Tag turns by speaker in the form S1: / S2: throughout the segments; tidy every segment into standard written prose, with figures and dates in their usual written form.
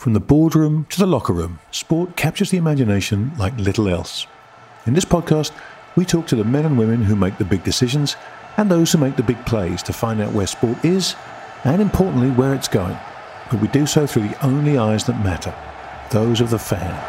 S1: From the boardroom to the locker room, sport captures the imagination like little else. In this podcast, we talk to the men and women who make the big decisions and those who make the big plays to find out where sport is and, importantly, where it's going. But we do so through the only eyes that matter, those of the fan.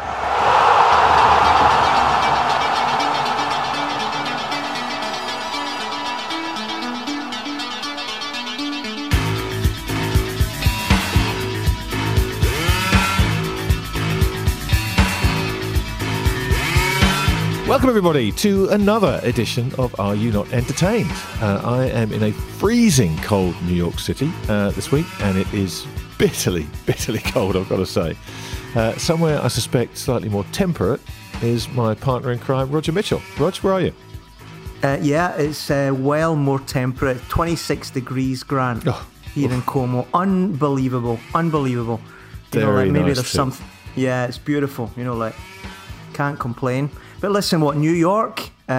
S1: Welcome everybody to another edition of Are You Not Entertained? I am in a freezing cold New York City this week, and it is bitterly cold, I've got to say. Somewhere I suspect slightly more temperate is my partner in crime, Roger Mitchell. Rog, where are you?
S2: It's well more temperate, 26 degrees, Grant, here in Como. Unbelievable.
S1: Very
S2: maybe
S1: nice
S2: there's something. Yeah, it's beautiful. Can't complain. But listen, New York?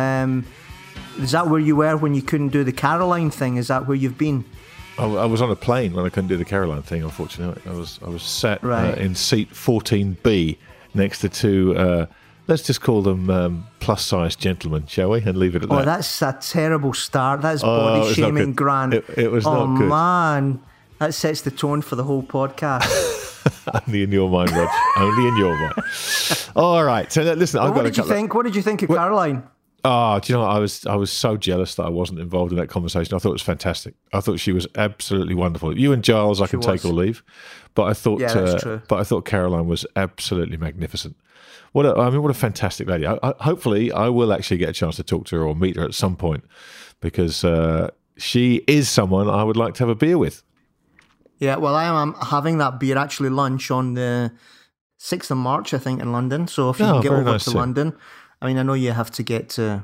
S2: Is that where you were when you couldn't do the Caroline thing? Is that where you've been?
S1: I was on a plane when I couldn't do the Caroline thing, unfortunately. I was sat in seat 14B next to two, let's just call them plus-sized gentlemen, shall we? And leave it at that.
S2: Oh, that's a terrible start. That's body-shaming, Grant.
S1: It was not good.
S2: Oh, man. That sets the tone for the whole podcast.
S1: Only in your mind, Rog. Only in your mind. All right. So listen,
S2: What did you think of Caroline?
S1: Oh, do you know what? I was so jealous that I wasn't involved in that conversation. I thought it was fantastic. I thought she was absolutely wonderful. You and Giles, I can take or leave, but I thought,
S2: that's true.
S1: But I thought Caroline was absolutely magnificent. What a fantastic lady. Hopefully, I will actually get a chance to talk to her or meet her at some point, because she is someone I would like to have a beer with.
S2: Yeah, well, I am having that beer, actually, lunch on the 6th of March, I think, in London. So if you can get over to London, I mean, I know you have to get to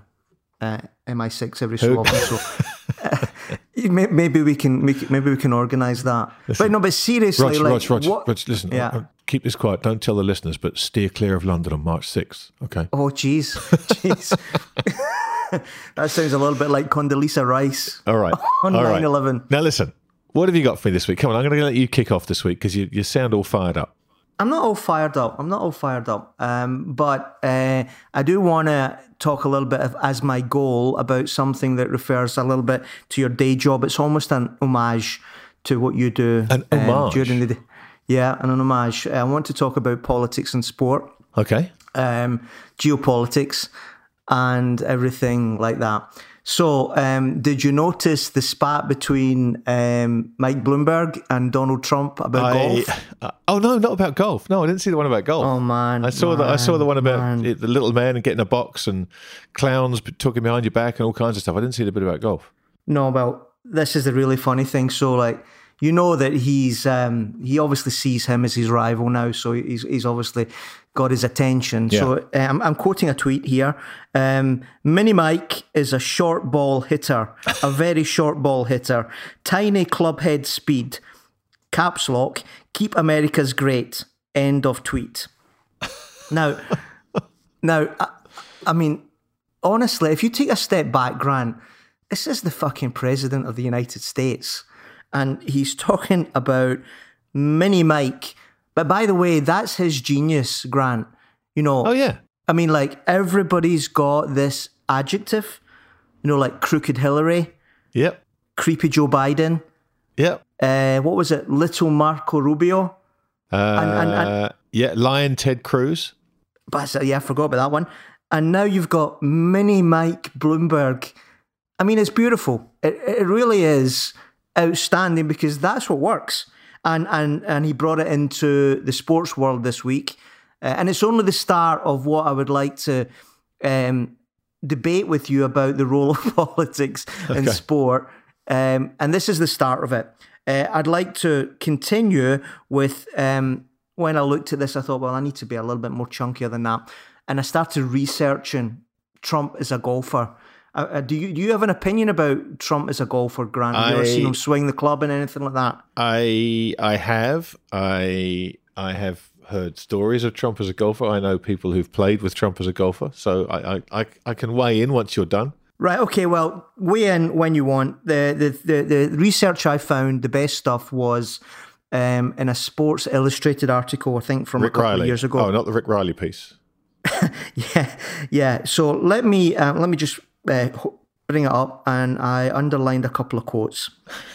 S2: MI6 every so often, so maybe we can organise that.
S1: Listen,
S2: but seriously,
S1: Rog, listen, keep this quiet. Don't tell the listeners, but steer clear of London on March 6th, okay?
S2: Oh, jeez. That sounds a little bit like Condoleezza Rice.
S1: All right.
S2: On 9/11.
S1: Now listen. What have you got for me this week? Come on, I'm going to let you kick off this week because you sound all fired up.
S2: I'm not all fired up. But I do want to talk a little bit as my goal about something that refers a little bit to your day job. It's almost an homage to what you do.
S1: An homage?
S2: During the day. Yeah, an homage. I want to talk about politics and sport.
S1: Okay.
S2: Geopolitics and everything like that. So, did you notice the spat between Mike Bloomberg and Donald Trump about golf?
S1: Oh no, not about golf. No, I didn't see the one about golf.
S2: Oh man,
S1: I saw the one about the little man and getting a box and clowns talking behind your back and all kinds of stuff. I didn't see the bit about golf.
S2: No, well, this is the really funny thing. So, that he's he obviously sees him as his rival now, so he's obviously got his attention.
S1: Yeah.
S2: So I'm quoting a tweet here. Mini Mike is a short ball hitter, a very short ball hitter. Tiny club head speed. Caps lock. Keep America's great. End of tweet. Now, I mean, honestly, if you take a step back, Grant, this is the fucking president of the United States. And he's talking about Mini Mike. But by the way, that's his genius, Grant.
S1: Oh, yeah.
S2: I mean, everybody's got this adjective, like crooked Hillary.
S1: Yep.
S2: Creepy Joe Biden.
S1: Yep.
S2: What was it? Little Marco Rubio.
S1: Lion Ted Cruz.
S2: But I forgot about that one. And now you've got Mini Mike Bloomberg. I mean, it's beautiful. It really is outstanding because that's what works. And he brought it into the sports world this week. And it's only the start of what I would like to debate with you about the role of politics in sport. And this is the start of it. I'd like to continue with, when I looked at this, I thought, well, I need to be a little bit more chunkier than that. And I started researching Trump as a golfer. Do you have an opinion about Trump as a golfer, Grant? Have you ever seen him swing the club and anything like that?
S1: I have. I have heard stories of Trump as a golfer. I know people who've played with Trump as a golfer. So I can weigh in once you're done.
S2: Right, okay, well, weigh in when you want. The research I found, the best stuff was in a Sports Illustrated article, I think, from
S1: Rick
S2: a couple
S1: Riley.
S2: of years ago.
S1: Oh, not the Rick Riley piece.
S2: Yeah. So let me just bring it up, and I underlined a couple of quotes.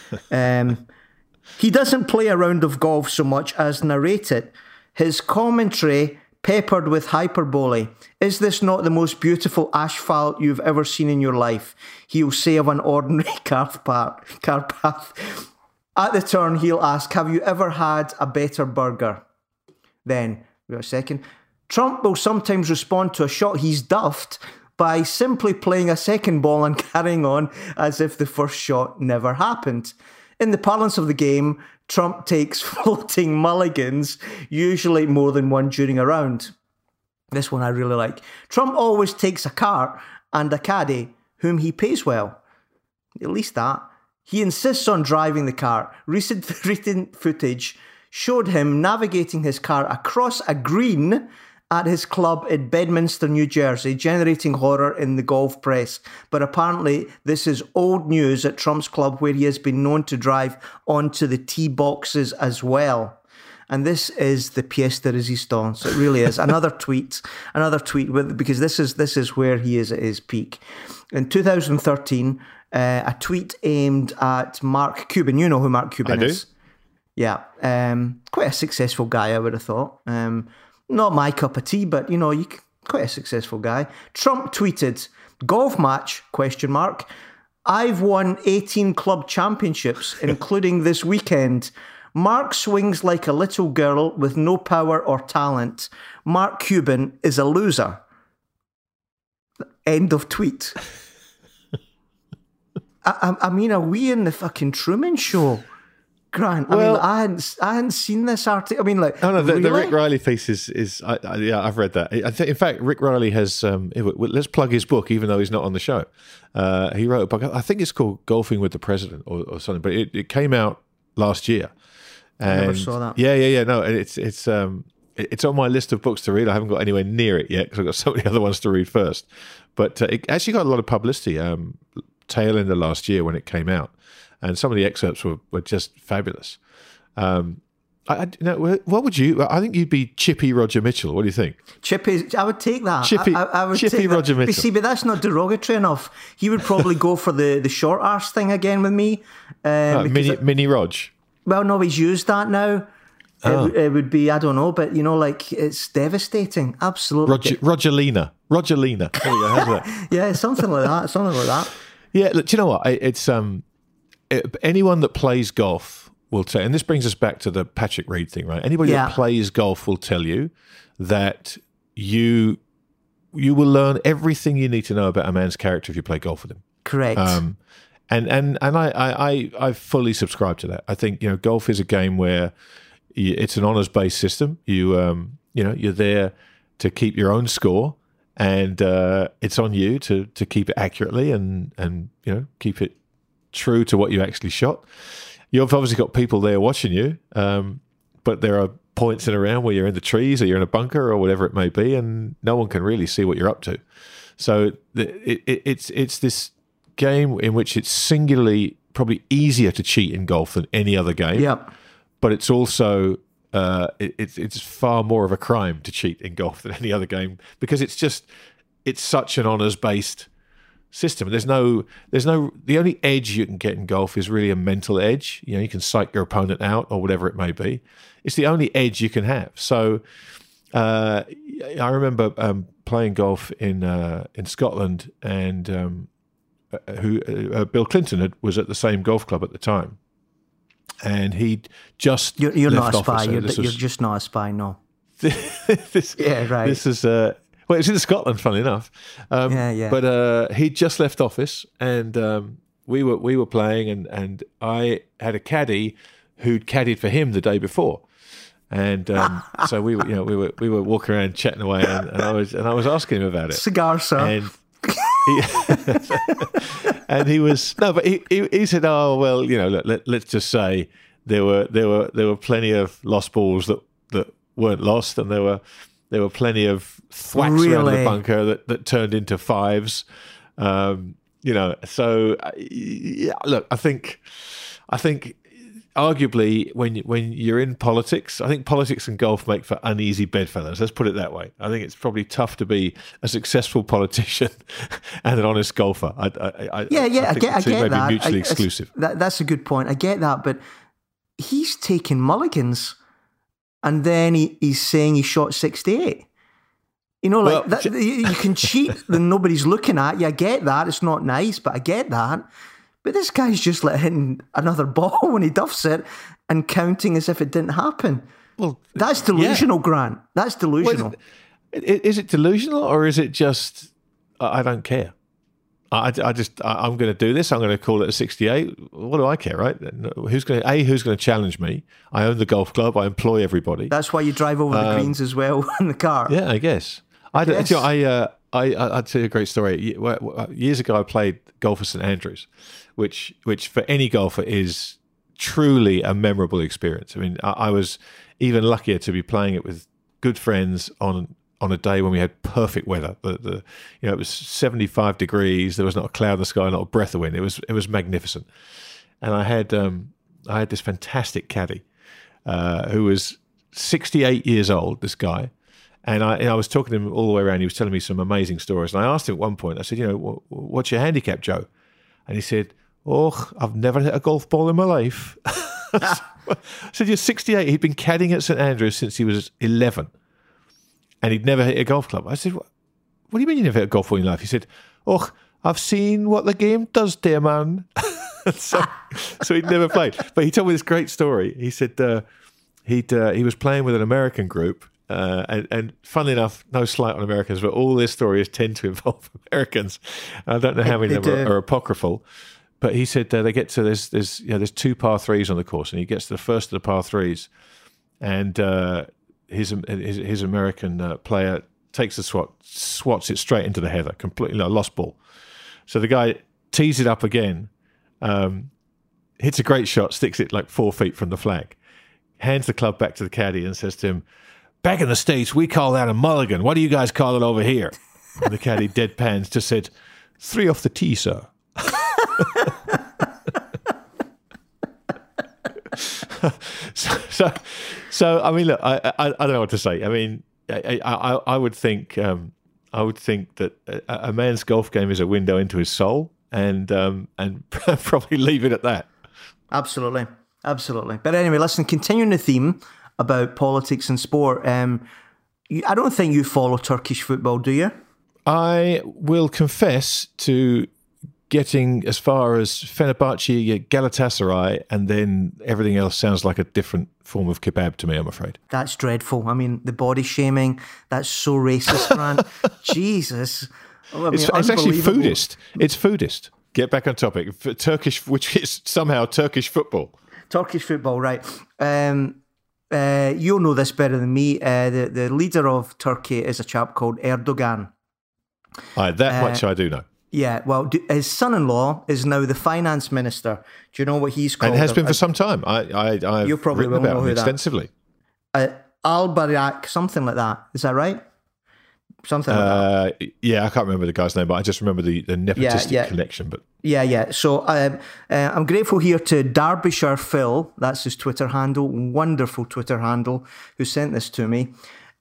S2: He doesn't play a round of golf so much as narrate it. His commentary peppered with hyperbole. Is this not the most beautiful asphalt you've ever seen in your life? He'll say of an ordinary car path. At the turn, he'll ask, have you ever had a better burger? Then, wait a second. Trump will sometimes respond to a shot he's duffed by simply playing a second ball and carrying on as if the first shot never happened. In the parlance of the game, Trump takes floating mulligans, usually more than one during a round. This one I really like. Trump always takes a cart and a caddy whom he pays well. At least that. He insists on driving the cart. Recent footage showed him navigating his car across a green at his club in Bedminster, New Jersey, generating horror in the golf press. But apparently this is old news at Trump's club, where he has been known to drive onto the tee boxes as well. And this is the pièce de résistance. It really is. Another tweet, because this is where he is at his peak. In 2013, a tweet aimed at Mark Cuban. You know who Mark Cuban is? Yeah. Quite a successful guy, I would have thought. Not my cup of tea, but, quite a successful guy. Trump tweeted, golf match, ? I've won 18 club championships, including this weekend. Mark swings like a little girl with no power or talent. Mark Cuban is a loser. End of tweet. I mean, are we in the fucking Truman Show? Grant, I hadn't seen this article. I mean, like,
S1: the
S2: really?
S1: Rick Riley piece is I've read that. I think, in fact, Rick Riley has. Let's plug his book, even though he's not on the show. He wrote a book. I think it's called "Golfing with the President" or something. But it came out last year. And
S2: I never saw that.
S1: Yeah. No, it's on my list of books to read. I haven't got anywhere near it yet because I've got so many other ones to read first. But it actually got a lot of publicity tail end of last year when it came out. And some of the excerpts were just fabulous. What would you? I think you'd be Chippy Roger Mitchell. What do you think?
S2: Chippy, I would take that.
S1: I would Chippy take Roger Mitchell.
S2: But that's not derogatory enough. He would probably go for the short arse thing again with me.
S1: Mini Rog.
S2: Well, no, he's used that now. Oh. It would be, I don't know, but it's devastating. Absolutely.
S1: Rogerlina. There we go. How's that?
S2: Yeah, something like that.
S1: Yeah, look, do you know what? It's anyone that plays golf will tell, and this brings us back to the Patrick Reed thing, right? Anybody that plays golf will tell you that you will learn everything you need to know about a man's character if you play golf with him.
S2: Correct.
S1: And I fully subscribe to that. I think golf is a game where it's an honors-based system. You're there to keep your own score, and it's on you to keep it accurately and keep it true to what you actually shot. You've obviously got people there watching you, but there are points in a round where you're in the trees or you're in a bunker or whatever it may be, and no one can really see what you're up to. So it's this game in which it's singularly probably easier to cheat in golf than any other game.
S2: Yep.
S1: But it's also it's far more of a crime to cheat in golf than any other game because it's such an honors-based system. There's no the only edge you can get in golf is really a mental edge. You can psych your opponent out or whatever it may be. It's the only edge you can have. So I remember playing golf in Scotland, and Bill Clinton was at the same golf club at the time, and he'd just
S2: you're
S1: left
S2: not a spy.
S1: office.
S2: You're just not a spy. No.
S1: Yeah, right. This is. Well, it's in Scotland, funny enough.
S2: Yeah.
S1: But he'd just left office, and we were playing, and I had a caddy who'd caddied for him the day before, and so we were walking around chatting away, and I was asking him about it.
S2: Cigar, sir.
S1: And he was but he said, oh well, let's just say there were plenty of lost balls that weren't lost, and there were plenty of thwacks around the bunker that turned into fives. So look, I think arguably when you're in politics, I think politics and golf make for uneasy bedfellows. Let's put it that way. I think it's probably tough to be a successful politician and an honest golfer. I get
S2: that.
S1: Mutually exclusive.
S2: That's a good point. I get that, but he's taking mulligans, and then he's saying he shot 68. You know, like you can cheat when nobody's looking at you. I get that. It's not nice, but I get that. But this guy's just like hitting another ball when he duffs it and counting as if it didn't happen. Well, that's delusional, Grant. That's delusional.
S1: Well, is it delusional, or is it just I don't care? I'm going to do this. I'm going to call it a 68. What do I care, right? Who's going to challenge me? I own the golf club. I employ everybody.
S2: That's why you drive over the greens as well in the car.
S1: Yeah, I guess. I'll tell you a great story. Years ago, I played golf at St Andrews, which for any golfer is truly a memorable experience. I mean, I was even luckier to be playing it with good friends on a day when we had perfect weather. It was 75 degrees. There was not a cloud in the sky, not a breath of wind. It was magnificent. And I had this fantastic caddy who was 68 years old. This guy. And I was talking to him all the way around. He was telling me some amazing stories. And I asked him at one point, I said, what's your handicap, Joe? And he said, I've never hit a golf ball in my life. I said, you're 68. He'd been caddying at St Andrews since he was 11. And he'd never hit a golf club. I said, what do you mean you never hit a golf ball in your life? He said, I've seen what the game does to a man. so he'd never played. But he told me this great story. He said he was playing with an American group. And funnily enough, no slight on Americans, but all their stories tend to involve Americans. I don't know how many of them are apocryphal, but he said they get to there's two par threes on the course, and he gets to the first of the par threes, and his American player takes the swats it straight into the heather, completely lost ball. So the guy tees it up again, hits a great shot, sticks it like 4 feet from the flag, hands the club back to the caddy, and says to him, "Back in the States, we call that a mulligan. What do you guys call it over here?" And the caddy deadpans just said, "3 off the tee, sir." so I mean, look, I don't know what to say. I mean, I would think that a man's golf game is a window into his soul, and probably leave it at that.
S2: Absolutely. But anyway, listen, continuing the theme about politics and sport, I don't think you follow Turkish football, do you?
S1: I will confess to getting as far as Fenerbahce, Galatasaray, and then everything else sounds like a different form of kebab to me, I'm afraid.
S2: That's dreadful. I mean, the body shaming, that's so racist, Grant. Jesus.
S1: It's actually foodist. It's foodist. Get back on topic. Turkish, which is somehow Turkish football.
S2: Turkish football, right. You'll know this better than me. The leader of Turkey is a chap called Erdogan.
S1: That much I do know.
S2: Yeah, well, his son-in-law is now the finance minister. Do you know what he's called?
S1: And has been for some time. I've
S2: you probably
S1: written
S2: will
S1: about
S2: know
S1: him
S2: who
S1: extensively.
S2: Al-Bayrak, something like that. Is that right? Something like that.
S1: Yeah, I can't remember the guy's name, but I just remember the nepotistic connection. But
S2: yeah. So I'm grateful here to Derbyshire Phil, that's his Twitter handle, wonderful Twitter handle, who sent this to me.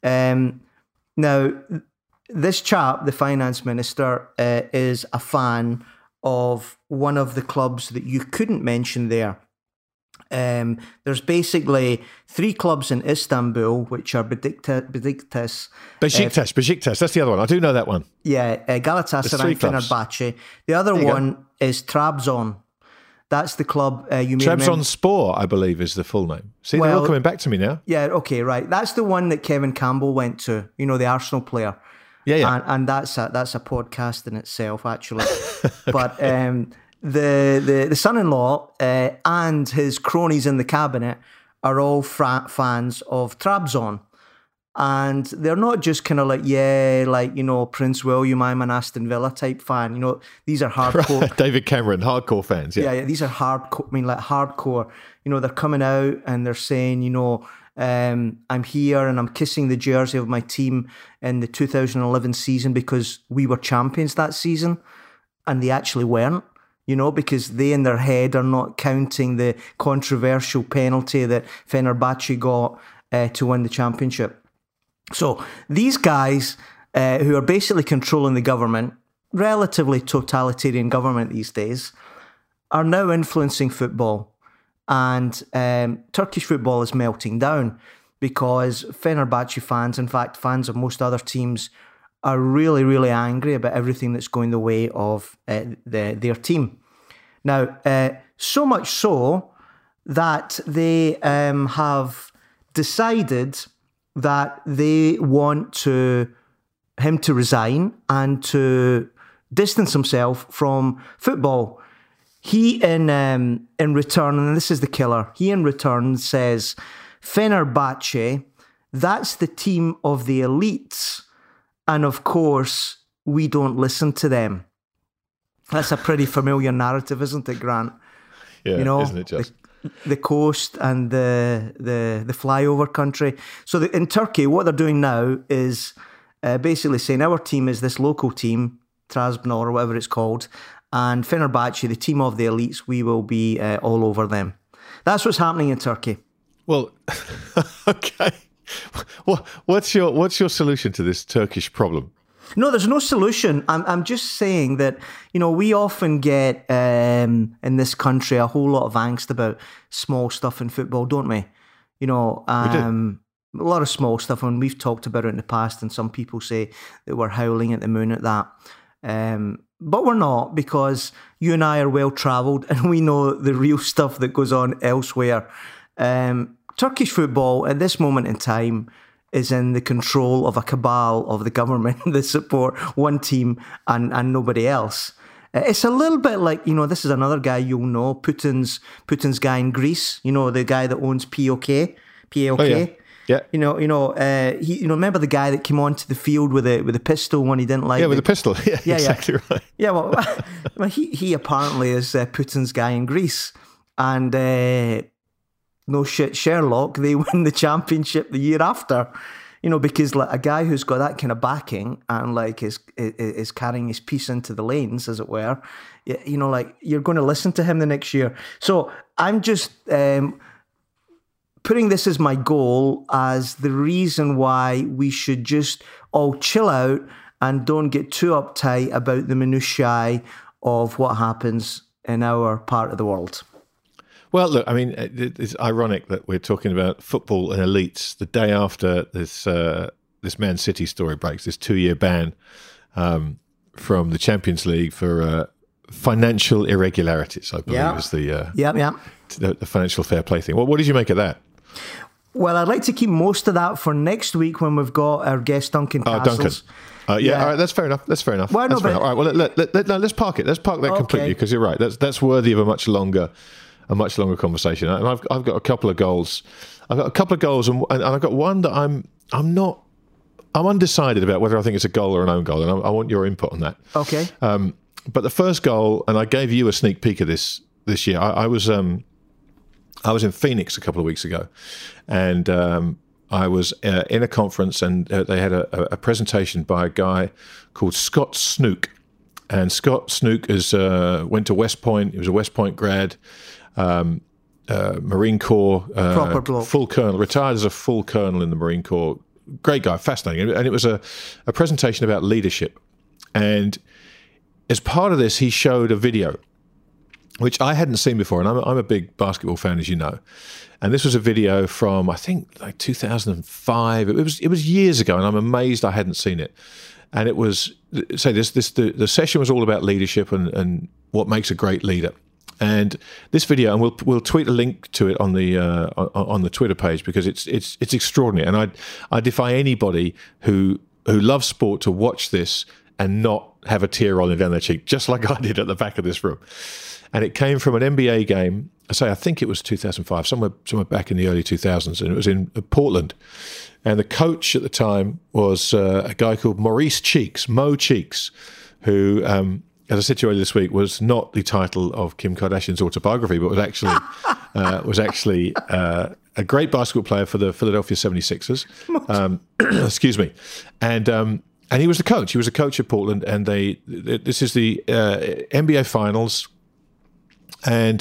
S2: Now, this chap, the finance minister, is a fan of one of the clubs that you couldn't mention there. There's basically 3 clubs in Istanbul, which are Beşiktaş.
S1: Beşiktaş, that's the other one. I do know that one.
S2: Yeah, Galatasaray and Fenerbahce. The other one is Trabzon. That's the club you may remember.
S1: Trabzonspor, I believe, is the full name. See, they're all coming back to me now.
S2: Yeah, okay, right. That's the one that Kevin Campbell went to, the Arsenal player.
S1: Yeah.
S2: And that's a podcast in itself, actually. Okay. But the son-in-law and his cronies in the cabinet are all fans of Trabzon. And they're not just kind of like, Prince William, I'm an Aston Villa type fan. These are hardcore.
S1: Right. David Cameron, hardcore fans.
S2: Yeah, these are hardcore. Hardcore. They're coming out and they're saying, I'm here and I'm kissing the jersey of my team in the 2011 season because we were champions that season, and they actually weren't. because they in their head are not counting the controversial penalty that Fenerbahce got to win the championship. So these guys who are basically controlling the government, relatively totalitarian government these days, are now influencing football. And Turkish football is melting down because Fenerbahce fans, in fact, fans of most other teams, are really, really angry about everything that's going the way of their team. Now, so much so that they have decided that they want him to resign and to distance himself from football. He, in return, and this is the killer, he in return says, Fenerbahce, that's the team of the elites, and of course, we don't listen to them. That's a pretty familiar narrative, isn't it, Grant?
S1: Yeah, isn't it just?
S2: The coast and the flyover country. So in Turkey, what they're doing now is basically saying our team is this local team, Trabzonspor or whatever it's called, and Fenerbahce, the team of the elites, we will be all over them. That's what's happening in Turkey.
S1: Well, okay. What's your solution to this Turkish problem?
S2: No, there's no solution. I'm just saying that, we often get in this country a whole lot of angst about small stuff in football, don't we? We do. A lot of small stuff, and we've talked about it in the past, and some people say that we're howling at the moon at that. But we're not, because you and I are well-travelled and we know the real stuff that goes on elsewhere. Turkish football, at this moment in time, is in the control of a cabal of the government that support one team and nobody else. It's a little bit like, this is another guy you'll know, Putin's guy in Greece, the guy that owns PLK.
S1: Oh, yeah. Yeah.
S2: Remember the guy that came onto the field with a pistol when he didn't like.
S1: Yeah, with a pistol. Yeah, exactly right.
S2: Yeah, well, he apparently is Putin's guy in Greece, and no shit, Sherlock, they win the championship the year after. Because like a guy who's got that kind of backing and like is carrying his piece into the lanes, as it were, you're going to listen to him the next year. So I'm just putting this as my goal, as the reason why we should just all chill out and don't get too uptight about the minutiae of what happens in our part of the world.
S1: Well, look, I mean, it's ironic that we're talking about football and elites the day after this Man City story breaks, this 2-year ban from the Champions League for financial irregularities, I believe is the financial fair play thing. Well, what did you make of that?
S2: Well, I'd like to keep most of that for next week when we've got our guest Duncan Castles.
S1: Duncan. All right, that's fair enough.
S2: Well, no, but,
S1: all right, well, let's park it. Let's park that completely, because you're right. That's worthy of a much longer conversation. And I've got a couple of goals. I've got a couple of goals, and I've got one that I'm undecided about whether I think it's a goal or an own goal, and I want your input on that.
S2: Okay.
S1: But the first goal, and I gave you a sneak peek of this year. I was in Phoenix a couple of weeks ago, and I was in a conference, and they had a presentation by a guy called Scott Snook. And Scott Snook went to West Point. He was a West Point grad, Marine Corps,
S2: proper bloke,
S1: full colonel, retired as a full colonel in the Marine Corps. Great guy, fascinating. And it was a presentation about leadership. And as part of this, he showed a video, which I hadn't seen before. And I'm a big basketball fan, as you know. And this was a video from, I think, like 2005. It was years ago, and I'm amazed I hadn't seen it. And it was, the session was all about leadership and what makes a great leader. And this video, and we'll tweet a link to it on the Twitter page, because it's extraordinary. And I defy anybody who loves sport to watch this and not have a tear rolling down their cheek, just like I did at the back of this room. And it came from an NBA game. I think it was 2005, somewhere back in the early 2000s, and it was in Portland. And the coach at the time was a guy called Maurice Cheeks, Mo Cheeks, who, as I said to you earlier this week, was not the title of Kim Kardashian's autobiography, but was actually a great basketball player for the Philadelphia 76ers. Excuse me. And he was the coach. He was a coach at Portland, and this is the NBA Finals. And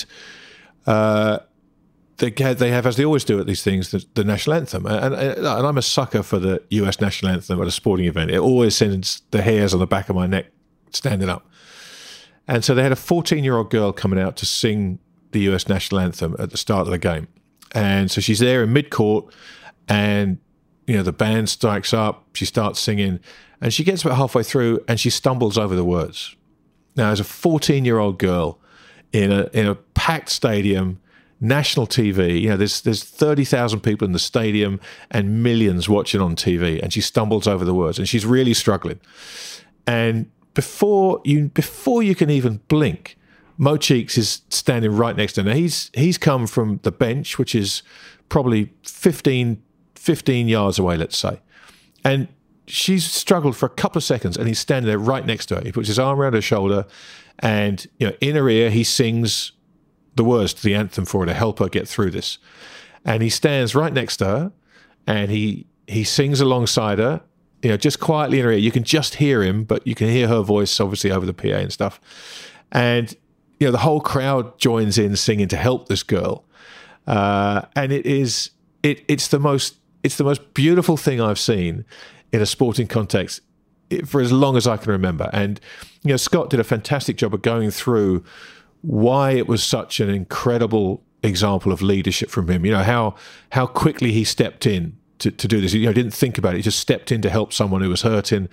S1: they have, as they always do at these things, the national anthem. And I'm a sucker for the US national anthem at a sporting event. It always sends the hairs on the back of my neck standing up. And so they had a 14-year-old girl coming out to sing the US national anthem at the start of the game. And so she's there in mid-court, and the band strikes up, she starts singing, and she gets about halfway through and she stumbles over the words. Now, as a 14-year-old girl in a packed stadium, national TV, there's 30,000 people in the stadium and millions watching on TV, and she stumbles over the words, and she's really struggling. And before you can even blink, Mo Cheeks is standing right next to her. Now, he's come from the bench, which is probably 15 yards away, let's say. And she's struggled for a couple of seconds, and he's standing there right next to her. He puts his arm around her shoulder, and in her ear, he sings the words to the anthem for her to help her get through this. And he stands right next to her, and he sings alongside her, just quietly in her ear. You can just hear him, but you can hear her voice, obviously, over the PA and stuff. And the whole crowd joins in singing to help this girl, and it's the most beautiful thing I've seen in a sporting context for as long as I can remember. And Scott did a fantastic job of going through why it was such an incredible example of leadership from him. How quickly he stepped in to do this. He didn't think about it. He just stepped in to help someone who was hurting.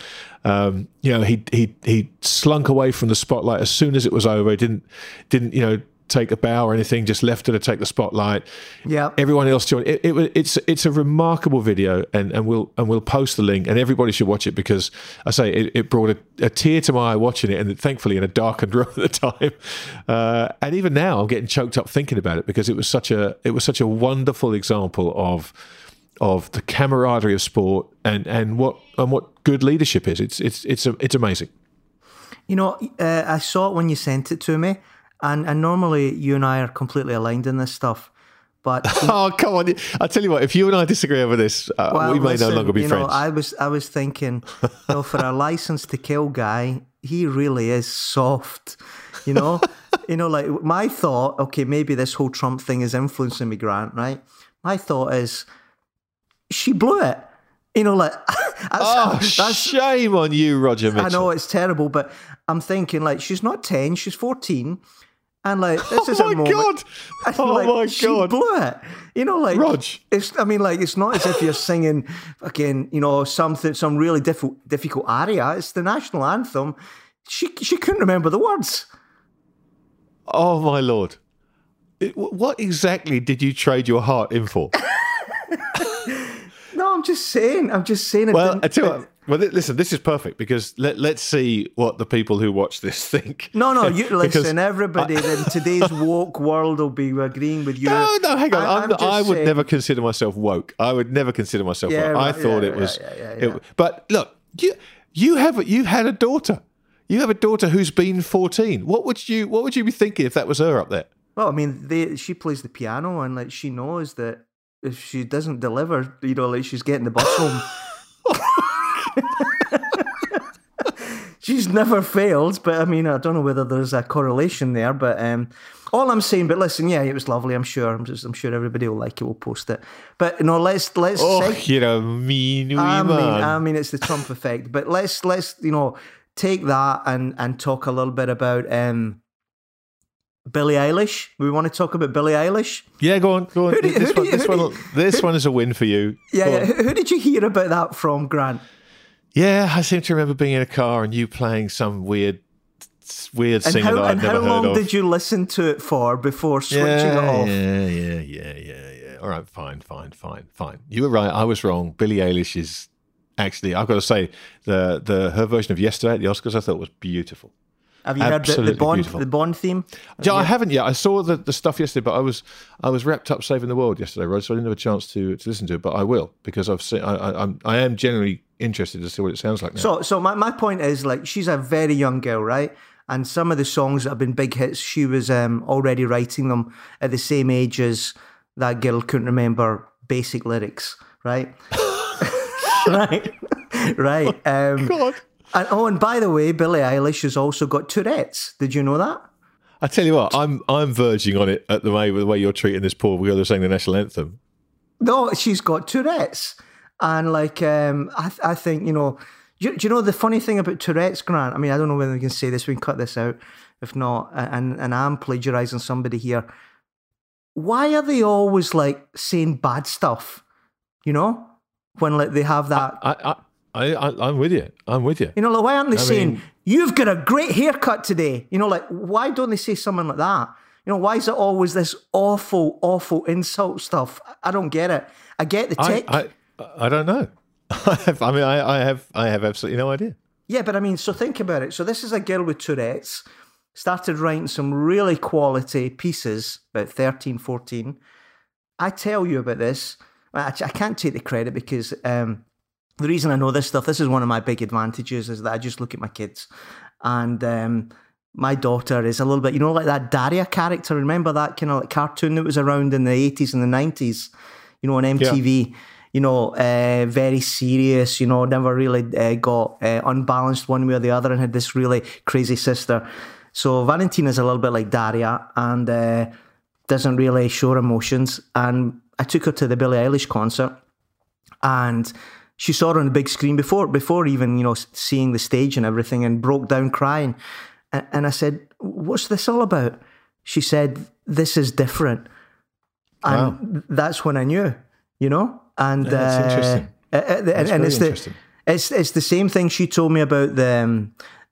S1: He slunk away from the spotlight as soon as it was over. He didn't take a bow or anything. Just left her to take the spotlight. Yeah. Everyone else joined. It's a remarkable video, and we'll post the link, and everybody should watch it, because I say it brought a tear to my eye watching it, and thankfully in a darkened room at the time. And even now I'm getting choked up thinking about it, because it was such a wonderful example of the camaraderie of sport and what good leadership is. It's amazing.
S2: I saw it when you sent it to me, and normally you and I are completely aligned in this stuff. But
S1: oh, come on! I tell you what, if you and I disagree over this, we may no longer be friends.
S2: I was thinking, for a license to kill guy, he really is soft. Like my thought. Okay, maybe this whole Trump thing is influencing me, Grant. Right? My thought is, she blew it.
S1: Shame on you, Roger Mitchell.
S2: I know it's terrible, but I'm thinking, she's not 10, she's 14. And this is a moment.
S1: God. My
S2: she
S1: God.
S2: blew it.
S1: Rog.
S2: It's not as if you're singing again, some really difficult aria. It's the national anthem. She couldn't remember the words.
S1: Oh my Lord. What exactly did you trade your heart in for?
S2: No, I'm just saying.
S1: Well, I tell you what. Well, listen, this is perfect, because let's see what the people who watch this think.
S2: No, you listen. Everybody in today's woke world will be agreeing with you.
S1: No, hang on. I would never consider myself woke. I would never consider myself woke.
S2: Right,
S1: I thought it was. But look, you had a daughter. You have a daughter who's been 14. What would you be thinking if that was her up there?
S2: Well, I mean, she plays the piano, and she knows that if she doesn't deliver, she's getting the bus home. She's never failed, but I mean, I don't know whether there's a correlation there. But all I'm saying, but listen, yeah, it was lovely. I'm sure everybody will like it. We'll post it. But let's.
S1: Oh, you're a mean man.
S2: I mean, it's the Trump effect. But let's take that and talk a little bit about Billie Eilish. We want to talk about Billie Eilish.
S1: Yeah, go on. This one is a win for you.
S2: Yeah. Who did you hear about that from, Grant?
S1: Yeah, I seem to remember being in a car and you playing some weird singer that I'd never heard of. And how
S2: long did you listen to it for before switching it off?
S1: Yeah. All right, fine. You were right. I was wrong. Billie Eilish is actually, I've got to say, her version of Yesterday at the Oscars I thought was beautiful.
S2: Have you heard the Bond theme?
S1: Yeah, I haven't yet. I saw the stuff yesterday, but I was wrapped up saving the world yesterday, Rod, so I didn't have a chance to listen to it. But I will, because I am generally interested to see what it sounds like now.
S2: So my point is, she's a very young girl, right? And some of the songs that have been big hits, she was already writing them at the same age as that girl couldn't remember basic lyrics, right? right.
S1: God.
S2: And by the way, Billie Eilish has also got Tourette's. Did you know that?
S1: I tell you what, I'm verging on it at the way you're treating this poor girl who's saying the national anthem.
S2: No, she's got Tourette's. And like, I think, do you know the funny thing about Tourette's, Grant? I mean, I don't know whether we can say this, we can cut this out. If not, and I'm plagiarising somebody here. Why are they always like saying bad stuff? When like they have that.
S1: I'm with you.
S2: Like, why aren't they saying, you've got a great haircut today? Like, why don't they say something like that? Why is it always this awful, awful insult stuff? I don't get it. I get the tick.
S1: I don't know. I have absolutely no idea.
S2: Yeah, but so think about it. So this is a girl with Tourette's, started writing some really quality pieces, about 13, 14. I tell you about this. I can't take the credit because the reason I know this stuff, this is one of my big advantages, is that I just look at my kids. And my daughter is a little bit, like that Daria character. Remember that kind of like cartoon that was around in the 80s and the 90s, on MTV? Yeah. Very serious, never really got unbalanced one way or the other and had this really crazy sister. So Valentina's a little bit like Daria and doesn't really show her emotions. And I took her to the Billie Eilish concert and she saw her on the big screen before even, seeing the stage and everything, and broke down crying. And I said, what's this all about? She said, this is different. And that's when I knew, And
S1: that's interesting.
S2: And it's
S1: interesting.
S2: It's the same thing she told me about the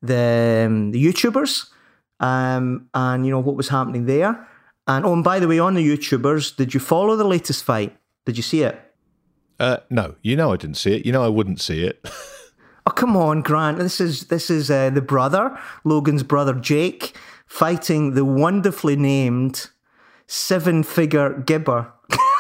S2: YouTubers, and what was happening there. And by the way, on the YouTubers, did you follow the latest fight? Did you see it?
S1: No, I didn't see it. I wouldn't see it.
S2: Oh, come on, Grant. This is the brother, Logan's brother, Jake, fighting the wonderfully named seven-figure Gibber.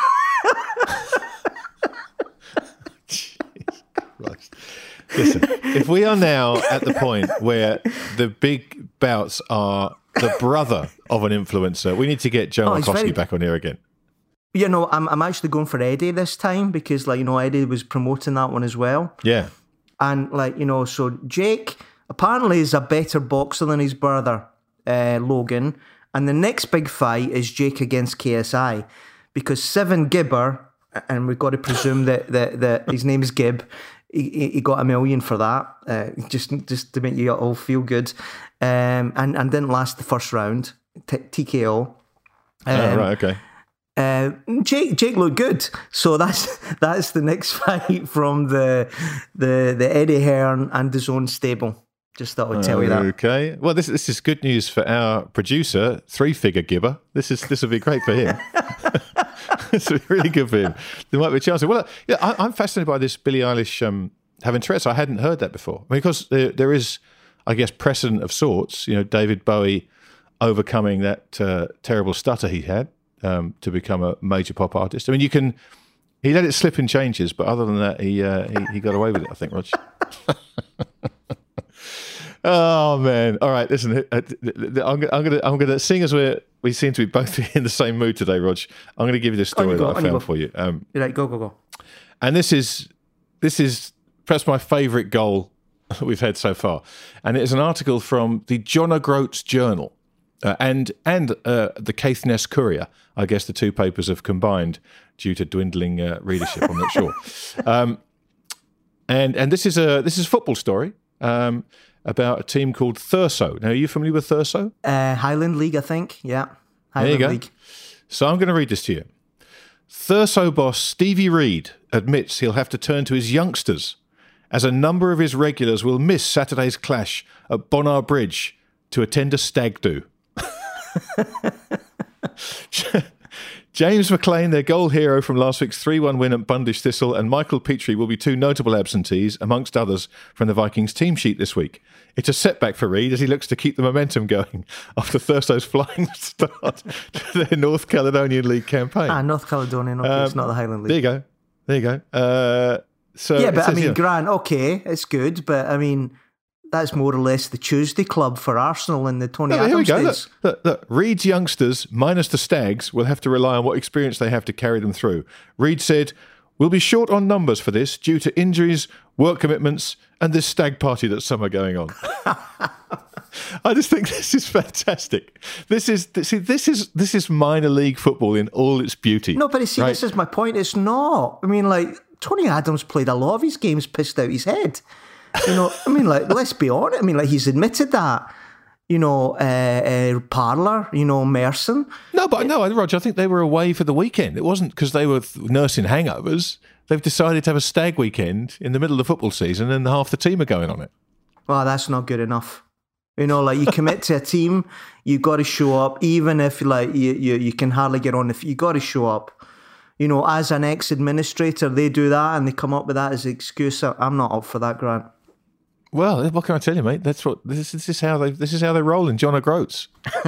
S1: Listen, if we are now at the point where the big bouts are the brother of an influencer, we need to get Joe Markowski back on here again.
S2: I'm actually going for Eddie this time because, Eddie was promoting that one as well.
S1: Yeah.
S2: And, so Jake apparently is a better boxer than his brother, Logan. And the next big fight is Jake against KSI because Seven Gibber, and we've got to presume that his name is Gib, he got $1 million for that, just to make you all feel good, and didn't last the first round, TKO.
S1: Right, okay.
S2: Jake looked good, so that's the next fight from the Eddie Hearn and DAZN stable. Just thought I'd tell you that.
S1: Okay. Well, this is good news for our producer, three-figure Gibber. This will be great for him. This will be really good for him. There might be a chance. Well, I'm fascinated by this Billie Eilish having Tourette's. I hadn't heard that before. Because there is, I guess, precedent of sorts. David Bowie overcoming that terrible stutter he had to become a major pop artist. I mean, he let it slip in changes, but other than that, he got away with it, I think, Rog. Oh man! All right, listen. I'm gonna seeing as we seem to be both in the same mood today, Rog. I'm gonna give you the story that I found for you.
S2: Right, go.
S1: And this is perhaps my favourite goal that we've had so far, and it is an article from the John O'Groats Journal and the Caithness Courier. I guess the two papers have combined due to dwindling readership. I'm not sure. And this is a football story. About a team called Thurso. Now, are you familiar with Thurso?
S2: Highland League, I think. Yeah.
S1: Highland League. So I'm going to read this to you. Thurso boss Stevie Reid admits he'll have to turn to his youngsters as a number of his regulars will miss Saturday's clash at Bonar Bridge to attend a stag do. James McLean, their goal hero from last week's 3-1 win at Bundish Thistle, and Michael Petrie will be two notable absentees, amongst others, from the Vikings team sheet this week. It's a setback for Reid as he looks to keep the momentum going after Thurso's flying start to their North Caledonian League campaign.
S2: North Caledonian, okay, it's not the Highland League.
S1: There you go.
S2: Grant, okay, it's good, but that's more or less the Tuesday club for Arsenal in the Tony Adams days.
S1: Look, Reid's youngsters, minus the Stags, will have to rely on what experience they have to carry them through. Reid said, "We'll be short on numbers for this due to injuries, work commitments, and this stag party that some are going on." I just think this is fantastic. This is minor league football in all its beauty.
S2: No, but see, this is my point. It's not. I mean, like, Tony Adams played a lot of his games pissed out his head. You know, I mean, like, let's be honest. I mean, like, he's admitted that. You know, Parlour, you know, Merson.
S1: No, but no, Roger, I think they were away for the weekend. It wasn't because they were nursing hangovers. They've decided to have a stag weekend in the middle of the football season and half the team are going on it.
S2: Well, that's not good enough. You know, like, you commit to a team, you got to show up, even if, like, you can hardly get on. If you got to show up. You know, as an ex-administrator, they do that and they come up with that as an excuse. I'm not up for that, Grant.
S1: Well, what can I tell you, mate? This is how they roll in John O'Groats.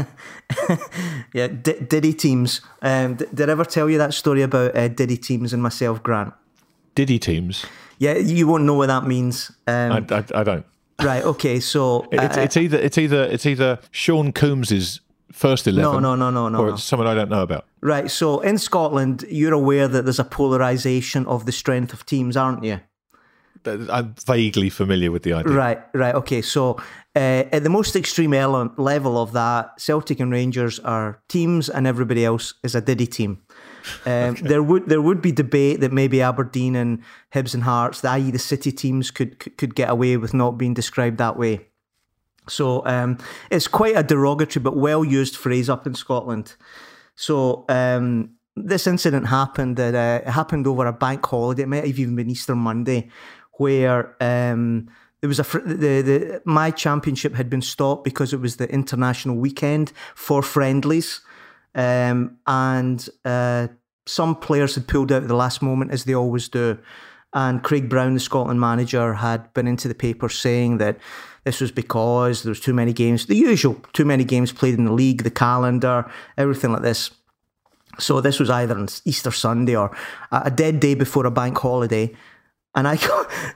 S2: Yeah, Diddy teams. Did I ever tell you that story about Diddy teams and myself, Grant?
S1: Diddy teams?
S2: Yeah, you won't know what that means.
S1: I don't.
S2: Right. Okay. So
S1: it's either Sean Coombs's first 11.
S2: No.
S1: Or it's someone I don't know about.
S2: Right. So in Scotland, you're aware that there's a polarisation of the strength of teams, aren't you?
S1: I'm vaguely familiar with the idea.
S2: Right. Okay. So at the most extreme level of that, Celtic and Rangers are teams, and everybody else is a Diddy team. Okay. There would be debate that maybe Aberdeen and Hibs and Hearts, i.e. the city teams, could get away with not being described that way. So it's quite a derogatory but well used phrase up in Scotland. So this incident happened. It happened over a bank holiday. It might have even been Easter Monday, where there was my championship had been stopped because it was the international weekend for friendlies, and some players had pulled out at the last moment, as they always do. And Craig Brown, the Scotland manager, had been into the paper saying that this was because there was too many games, the usual, too many games played in the league, the calendar, everything like this. So this was either on Easter Sunday or a dead day before a bank holiday. And I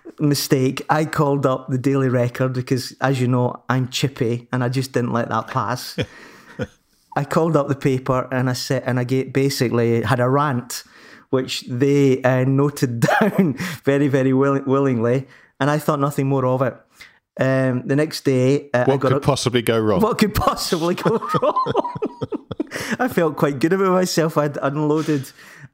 S2: called up the Daily Record because, as you know, I'm chippy and I just didn't let that pass. I called up the paper and I basically had a rant, which they noted down very, very willingly, and I thought nothing more of it. The next day...
S1: What could possibly go wrong?
S2: What could possibly go wrong? I felt quite good about myself. I'd unloaded.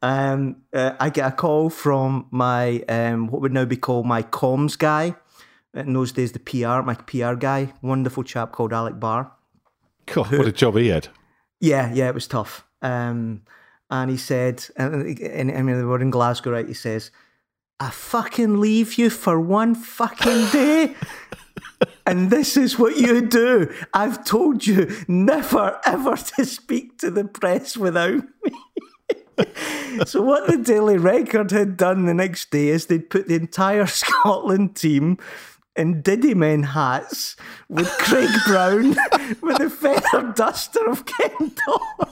S2: I get a call from my, what would now be called my comms guy. In those days, my PR guy, wonderful chap called Alec Barr.
S1: God, what a job he had.
S2: Yeah, it was tough. And he said, and I mean, they were in Glasgow, right? He says, I fucking leave you for one fucking day. And this is what you do. I've told you never, ever to speak to the press without me. So what the Daily Record had done the next day is they'd put the entire Scotland team in Diddy Men hats with Craig Brown with a feather duster of Ken Dolan.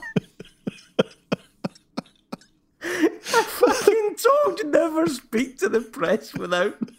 S2: I fucking told you never speak to the press without me.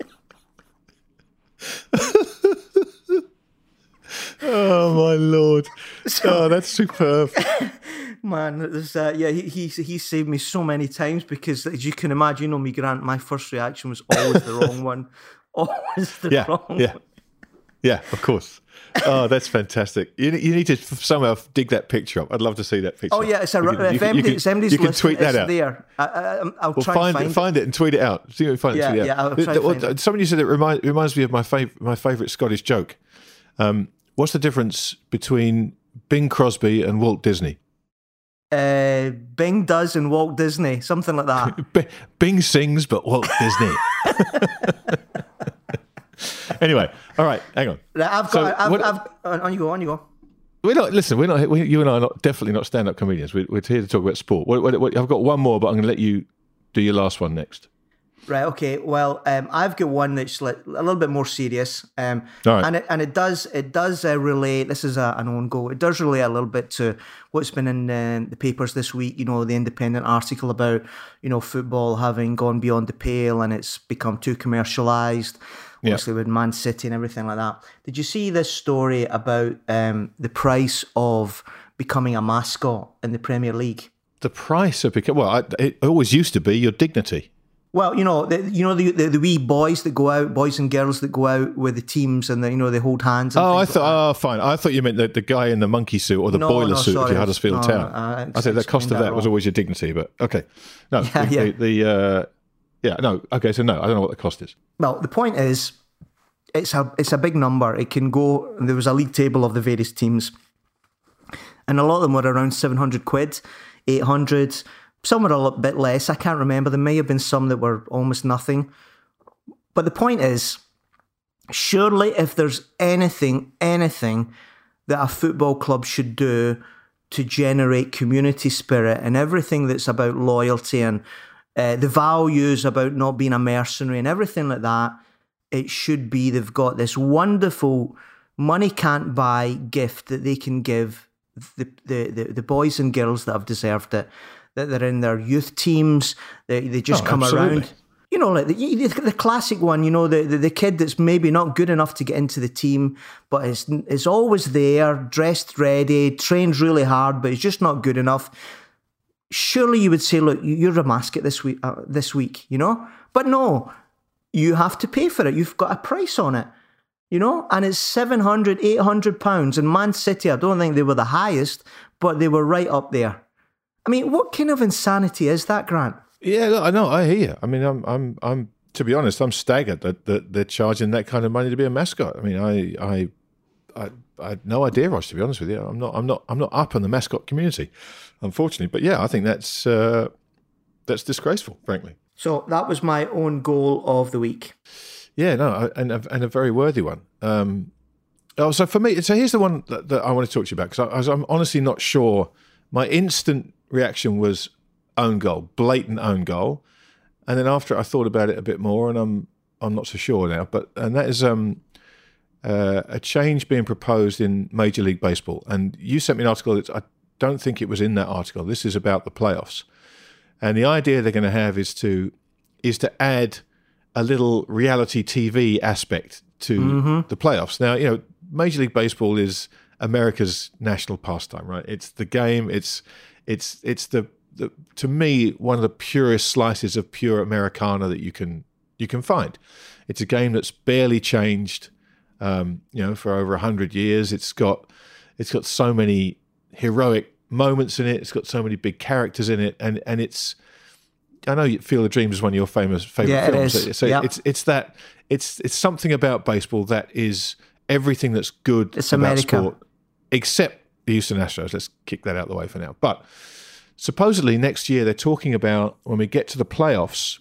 S1: Oh my lord! Oh, that's superb.
S2: Man, he saved me so many times because, as you can imagine, you know me, Grant, my first reaction was always the wrong one. Always the wrong one.
S1: Yeah, of course. Oh, that's fantastic. You need to somehow dig that picture up. I'd love to see that picture.
S2: Oh yeah, it's MD's
S1: you can tweet that out.
S2: There. I'll try and
S1: find it and tweet it out. See if you find it.
S2: Yeah, I'll try to find it.
S1: Somebody said it reminds me of my favourite Scottish joke. What's the difference between Bing Crosby and Walt Disney?
S2: Bing does and Walt Disney, something like that.
S1: Bing sings, but Walt Disney. Anyway, all right, hang on.
S2: On you go.
S1: You and I are definitely not stand-up comedians. We're here to talk about sport. I've got one more, but I'm going to let you do your last one next.
S2: Right. Okay. Well, I've got one that's like a little bit more serious,
S1: all right.
S2: and it does relate. This is an own goal. It does relate a little bit to what's been in the papers this week. You know, the Independent article about football having gone beyond the pale and it's become too commercialised. Obviously, with Man City and everything like that. Did you see this story about the price of becoming a mascot in the Premier League?
S1: The price of it always used to be your dignity.
S2: Well, the wee boys that go out, boys and girls that go out with the teams, and they hold hands. And
S1: fine. I thought you meant the guy in the monkey suit or the boiler suit of your Huddersfield Town. I said the cost of that was always your dignity, but okay. No, okay. So no, I don't know what the cost is.
S2: Well, the point is, it's a big number. It can go. There was a league table of the various teams, and a lot of them were around £700, 800. Some were a little bit less. I can't remember. There may have been some that were almost nothing. But the point is, surely if there's anything that a football club should do to generate community spirit and everything that's about loyalty and the values about not being a mercenary and everything like that, it should be they've got this wonderful money can't buy gift that they can give the boys and girls that have deserved it. That they're in their youth teams, they just come
S1: absolutely.
S2: around. Like the classic one, the kid that's maybe not good enough to get into the team, but is always there, dressed ready, trains really hard, but he's just not good enough. Surely you would say, look, you're a mascot this week, But no, you have to pay for it. You've got a price on it, and it's £700, £800. And Man City, I don't think they were the highest, but they were right up there. I mean, what kind of insanity is that, Grant?
S1: Yeah, look, I know. I hear you. I mean, I'm to be honest, I'm staggered that they're charging that kind of money to be a mascot. I mean, I had no idea, Ross. To be honest with you, I'm not up on the mascot community, unfortunately. But yeah, I think that's disgraceful, frankly.
S2: So that was my own goal of the week.
S1: Yeah, no, and a very worthy one. So for me, here's the one that I want to talk to you about, because I'm honestly not sure. My instant reaction was own goal, blatant own goal, and then after I thought about it a bit more, and I'm not so sure now. And that is a change being proposed in Major League Baseball. And you sent me an article that I don't think it was in that article. This is about the playoffs, and the idea they're going to have is to add a little reality TV aspect to the playoffs. Now, Major League Baseball is America's national pastime, right? It's the game. It's the to me one of the purest slices of pure Americana that you can find. It's a game that's barely changed, for over 100 years. It's got so many heroic moments in it. It's got so many big characters in it, and it's. I know Field of Dreams is one of your favorite films.
S2: It is.
S1: So it's something about baseball that is everything that's good
S2: it's
S1: about
S2: America.
S1: sport, except the Houston Astros. Let's kick that out of the way for now. But supposedly next year they're talking about, when we get to the playoffs,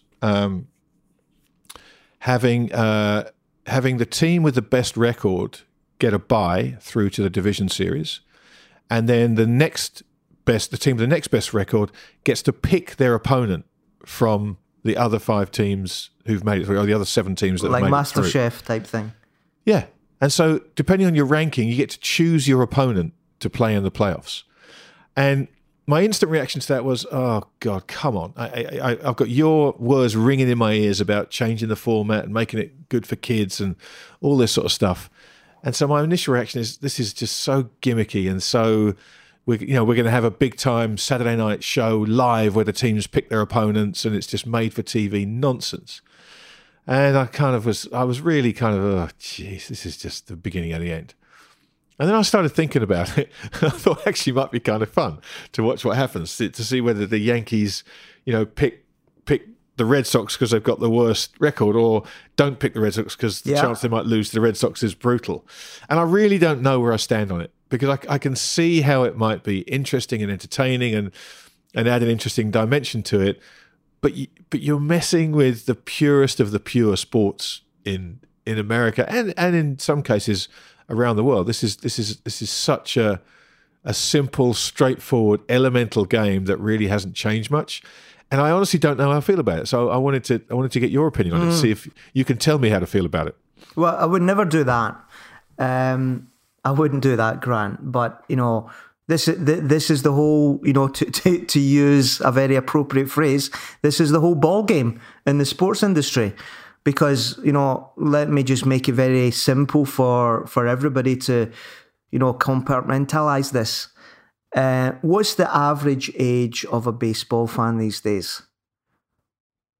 S1: having the team with the best record get a bye through to the division series, and then the team with the next best record gets to pick their opponent from the other 5 teams who've made it through, or the other 7 teams that have made it through.
S2: Like MasterChef type thing.
S1: Yeah. And so depending on your ranking, you get to choose your opponent to play in the playoffs. And my instant reaction to that was, oh, God, come on. I've got your words ringing in my ears about changing the format and making it good for kids and all this sort of stuff. And so my initial reaction is, this is just so gimmicky, and so we're going to have a big time Saturday night show live where the teams pick their opponents, and it's just made for TV nonsense. And I was really kind of, oh, geez, this is just the beginning of the end. And then I started thinking about it. I thought actually it might be kind of fun to watch what happens, to see whether the Yankees, pick the Red Sox because they've got the worst record, or don't pick the Red Sox because the chance they might lose to the Red Sox is brutal. And I really don't know where I stand on it, because I can see how it might be interesting and entertaining and add an interesting dimension to it. But you're messing with the purest of the pure sports in America and in some cases around the world. This is such a simple, straightforward, elemental game that really hasn't changed much. And I honestly don't know how I feel about it. So I wanted to get your opinion on it, see if you can tell me how to feel about it.
S2: Well, I would never do that. I wouldn't do that, Grant. But this is the whole, to use a very appropriate phrase, this is the whole ball game in the sports industry. Because, let me just make it very simple for everybody to, compartmentalize this. What's the average age of a baseball fan these days?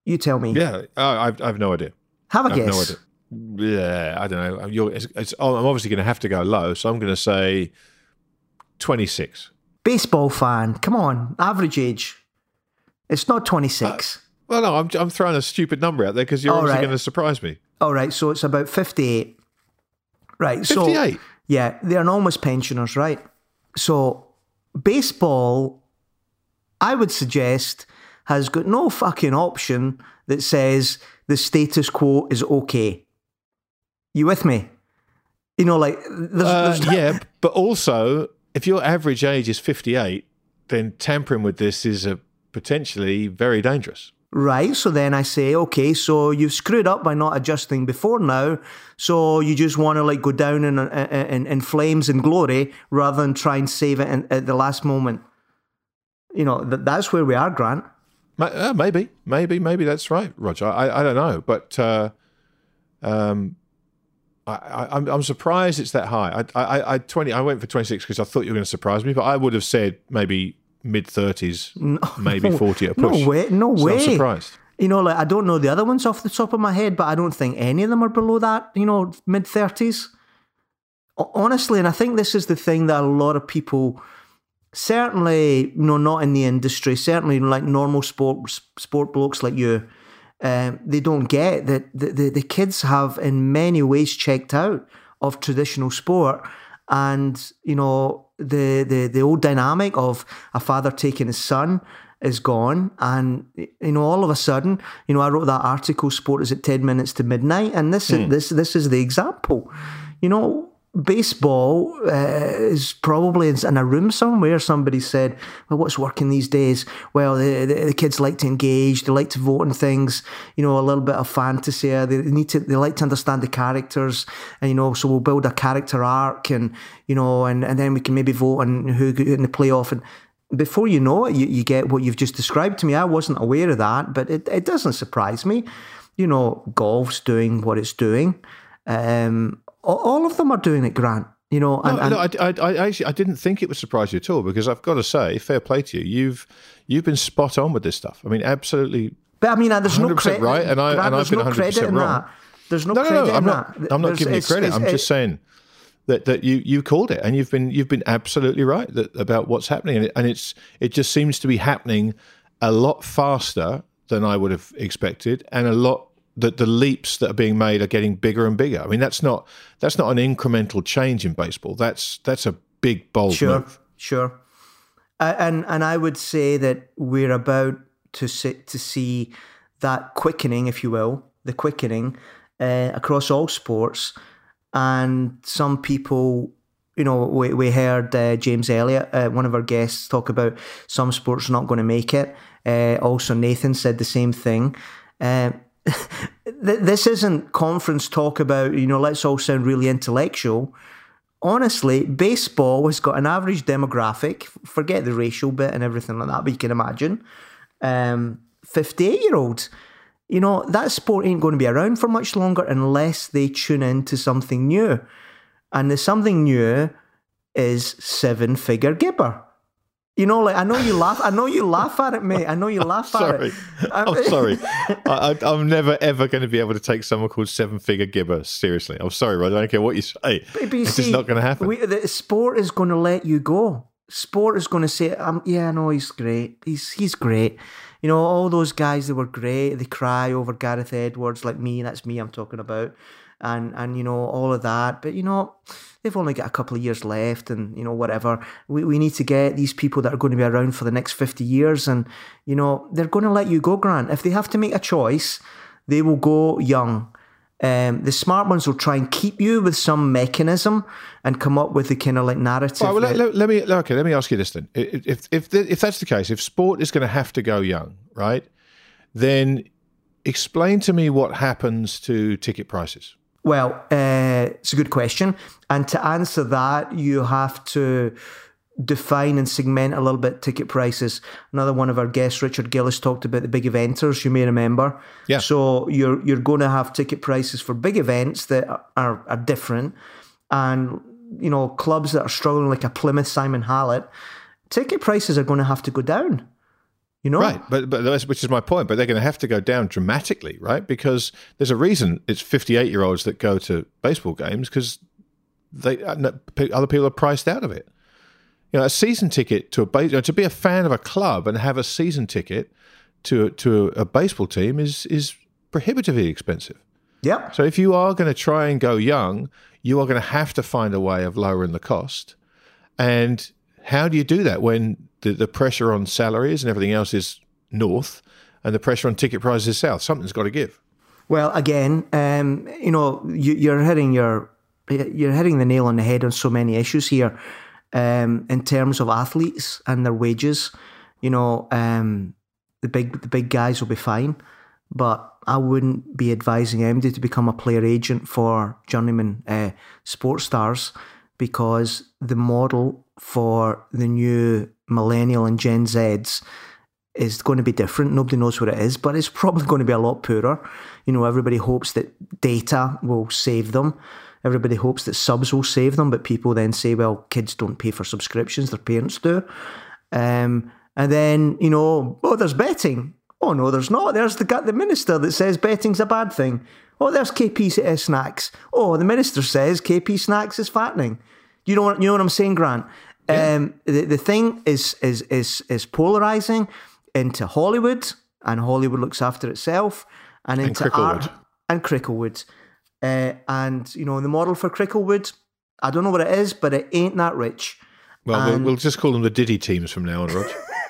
S2: You tell me.
S1: Yeah, I've no idea.
S2: Have a
S1: I have
S2: guess.
S1: no idea. Yeah, I don't know. I'm obviously going to have to go low, so I'm going to say 26.
S2: Baseball fan. Come on. Average age. It's not 26.
S1: Well, no, I'm throwing a stupid number out there because you're obviously going to surprise me.
S2: All right, so it's about 58. Right,
S1: 58?
S2: So, yeah, they're enormous pensioners, right? So, baseball, I would suggest, has got no fucking option that says the status quo is okay. You with me? You know, like...
S1: Yeah, but also, if your average age is 58, then tampering with this is potentially very dangerous.
S2: Right, so then I say, okay, so you've screwed up by not adjusting before now, so you just want to like go down in flames and glory rather than try and save it at the last moment. You know, that's where we are, Grant.
S1: Maybe that's right, Roger. I don't know, but I'm surprised it's that high. I went for 26 because I thought you were going to surprise me, but I would have said maybe mid-30s, maybe 40 at a push.
S2: No way.
S1: I'm surprised.
S2: You know, like I don't know the other ones off the top of my head, but I don't think any of them are below that, you know, mid-30s. Honestly, and I think this is the thing that a lot of people, certainly, you know, not in the industry, certainly like normal sport blokes like you, they don't get that the kids have in many ways checked out of traditional sport. And, you know, the old dynamic of a father taking his son is gone. And, you know, all of a sudden, you know, I wrote that article, Sport is at 10 minutes to midnight. And this is the example. You know, baseball is probably in a room somewhere. Somebody said, well, what's working these days? Well, the kids like to engage. They like to vote on things, you know, a little bit of fantasy. They like to understand the characters. And, you know, so we'll build a character arc and, you know, and then we can maybe vote on who in the playoff. And before you know it, you get what you've just described to me. I wasn't aware of that, but it doesn't surprise me. You know, golf's doing what it's doing. All of them are doing it, Grant. You know,
S1: I actually didn't think it would surprise you at all because I've got to say, fair play to you. You've been spot on with this stuff. I mean, absolutely.
S2: But I mean, there's no credit,
S1: right, and I've been 100% wrong.
S2: That. There's no credit in that.
S1: I'm not giving you credit. I'm just saying that you called it, and you've been absolutely right about what's happening, and it just seems to be happening a lot faster than I would have expected, and a lot. That the leaps that are being made are getting bigger and bigger. I mean, that's not an incremental change in baseball. That's a big, bold move.
S2: Sure. And I would say that we're about to see that quickening, if you will, the quickening across all sports. And some people, you know, we heard James Elliott, one of our guests, talk about some sports not going to make it. Also, Nathan said the same thing. This isn't conference talk about, you know, let's all sound really intellectual. Honestly, baseball has got an average demographic, forget the racial bit and everything like that, but you can imagine, 58-year-olds. You know, that sport ain't going to be around for much longer unless they tune into something new. And the something new is seven-figure Gibber. You know, like I know you laugh at it, mate. I know you laugh at it.
S1: I'm sorry. I'm never ever going to be able to take someone called Seven Figure Gibber seriously. I'm sorry, Rod. I don't care what you say.
S2: But
S1: it's just not going to happen.
S2: The sport is going to let you go. Sport is going to say, "Yeah, no, he's great. He's great." You know, all those guys that were great. They cry over Gareth Edwards, like me. That's me I'm talking about. And you know, all of that. But, you know, they've only got a couple of years left and, you know, whatever. We need to get these people that are going to be around for the next 50 years. And, you know, they're going to let you go, Grant. If they have to make a choice, they will go young. The smart ones will try and keep you with some mechanism and come up with the kind of like narrative.
S1: Well, let me ask you this then. If that's the case, if sport is going to have to go young, right, then explain to me what happens to ticket prices.
S2: Well, it's a good question. And to answer that, you have to define and segment a little bit ticket prices. Another one of our guests, Richard Gillis, talked about the big eventers, you may remember.
S1: Yeah.
S2: So you're going to have ticket prices for big events that are different. And, you know, clubs that are struggling like a Plymouth Simon Hallett, ticket prices are going to have to go down. You know?
S1: Right, but that's, which is my point. But they're going to have to go down dramatically, right? Because there's a reason it's 58-year-olds that go to baseball games, because other people are priced out of it. You know, a season ticket to to be a fan of a club and have a season ticket to a baseball team is prohibitively expensive.
S2: Yeah.
S1: So if you are going to try and go young, you are going to have to find a way of lowering the cost. And how do you do that when the pressure on salaries and everything else is north, and the pressure on ticket prices is south? Something's got to give.
S2: Well, again, you know, you're hitting the nail on the head on so many issues here, in terms of athletes and their wages. You know, the big guys will be fine, but I wouldn't be advising anybody to become a player agent for journeyman sports stars, because the model for the new millennial and Gen Zs is going to be different. Nobody knows what it is, but it's probably going to be a lot poorer. You know, everybody hopes that data will save them. Everybody hopes that subs will save them, but people then say, well, kids don't pay for subscriptions, their parents do. And then, you know, oh, there's betting. Oh, no, there's not. There's the minister that says betting's a bad thing. Oh, there's KP Snacks. Oh, the minister says KP Snacks is fattening. You know what I'm saying, Grant? Yeah. The thing is polarizing into Hollywood, and Hollywood looks after itself, and into art and Cricklewood. And, you know, the model for Cricklewood, I don't know what it is, but it ain't that rich.
S1: Well, we'll just call them the Diddy teams from now on, Rog.